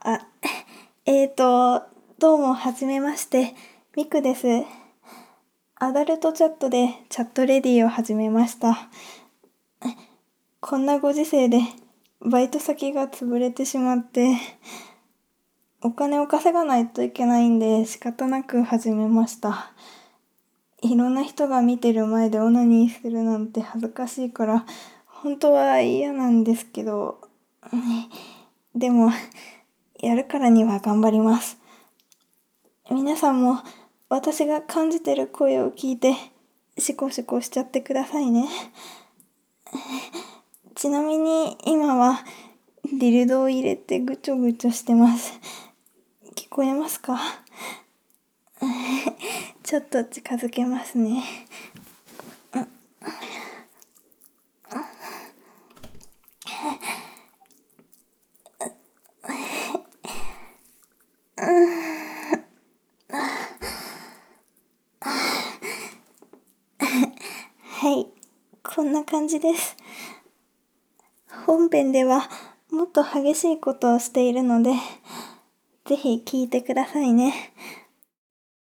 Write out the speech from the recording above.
あ、えーと、どうも、はじめまして、ミクです。アダルトチャットでチャットレディを始めました。こんなご時世で、バイト先が潰れてしまって、お金を稼がないといけないんで仕方なく始めました。いろんな人が見てる前でオナニーするなんて恥ずかしいから、本当は嫌なんですけど、でも、やるからには頑張ります。皆さんも私が感じてる声を聞いてシコシコしちゃってくださいね。ちなみに今はディルドを入れてぐちょぐちょしてます。聞こえますか？ちょっと近づけますね。はい、こんな感じです。本編ではもっと激しいことをしているので、ぜひ聞いてくださいね。